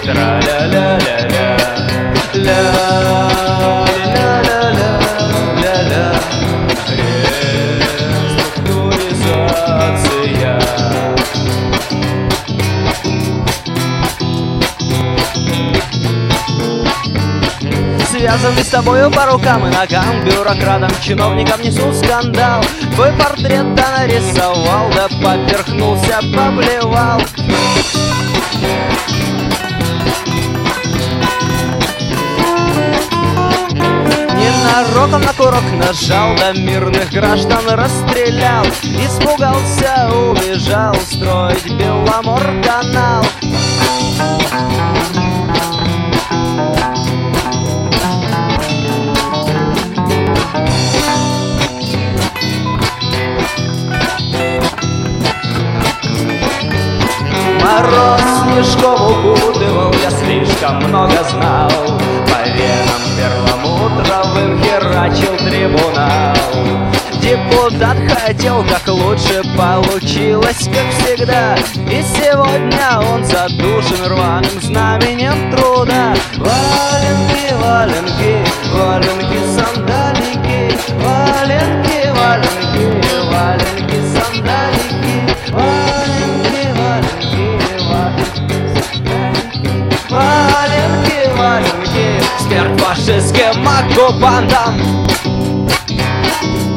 Тра-ля-ля-ля-ля, ля-ля-ля-ля-ля-ля, реструктуризация. Связанный с тобою по рукам и ногам, бюрократам, чиновникам несу скандал. Твой портрет да нарисовал, да поперхнулся, поблевал. Ненароком на курок нажал, да мирных граждан расстрелял. Испугался, убежал строить Беломорканал. Мороз снежком укутывал, я слишком много знал. По венам перламутровым херачил трибунал. Депутат хотел как лучше, получилось как всегда. И сегодня он задушен рваным знаменем труда. Валенки, валенки, валенки, сандалики, валенки, валенки, валенки, сандалики, валенки, валенки, валенки, валенки, смерть фашистским оккупантам.